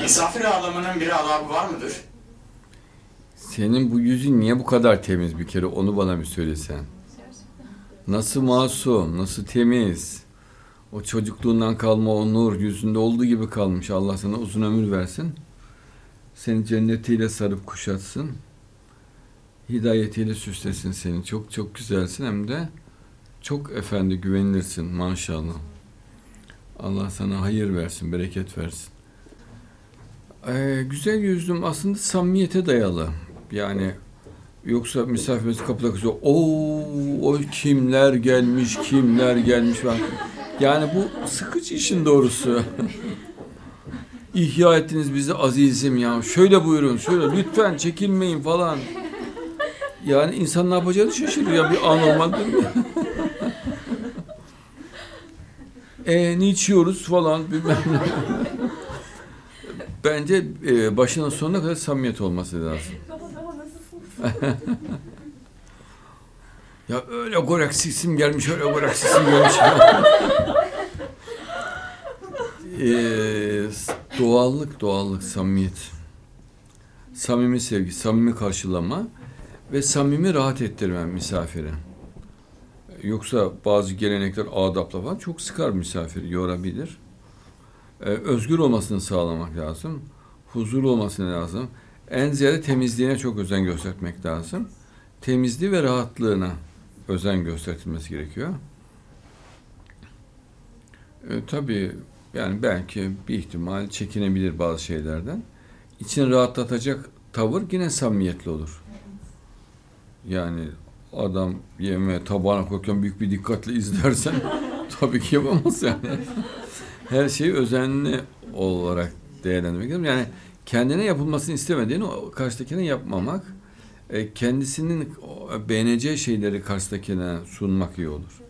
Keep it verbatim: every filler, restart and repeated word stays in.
Misafir ağırlamanın bir adabı var mıdır? Senin bu yüzün niye bu kadar temiz bir kere, onu bana bir söylesen. Nasıl masum, nasıl temiz. O çocukluğundan kalma o nur yüzünde olduğu gibi kalmış. Allah sana uzun ömür versin. Seni cennetiyle sarıp kuşatsın. Hidayetiyle süslesin seni. Çok çok güzelsin, hem de çok efendi, güvenilirsin maşallah. Allah sana hayır versin, bereket versin. Ee, güzel yüzlüm aslında samimiyete dayalı. Yani yoksa misafirimiz kapıda kızıyor. Oo, o kimler gelmiş, kimler gelmiş. Yani bu sıkıcı işin doğrusu. İhya ettiniz bizi azizim ya. Şöyle buyurun, şöyle lütfen çekinmeyin falan. Yani insan ne yapacağını şaşırıyor ya, bir anormal değil mi? E ne içiyoruz falan bilmem ne. Bence e, başının sonuna kadar samimiyet olması lazım. Ya öyle goraksisim gelmiş, öyle goraksisim gelmiş. e, doğallık, doğallık, samimiyet. Samimi sevgi, samimi karşılama ve samimi rahat ettirme misafiri. Yoksa bazı gelenekler adapla falan çok sıkar misafiri, yorabilir. Ee, özgür olmasını sağlamak lazım. Huzurlu olmasını lazım. En ziyade temizliğine çok özen göstermek lazım. Temizliği ve rahatlığına özen gösterilmesi gerekiyor. Ee, tabii yani belki bir ihtimal çekinebilir bazı şeylerden. İçini rahatlatacak tavır yine samimiyetli olur. Yani adam yemeğe tabağına koyarken büyük bir dikkatle izlersen tabii ki yapamaz yani. Her şeyi özenli olarak değerlendirmek lazım. Yani kendine yapılmasını istemediğini o karşıdakine yapmamak, kendisinin beğeneceği şeyleri karşıdakine sunmak iyi olur.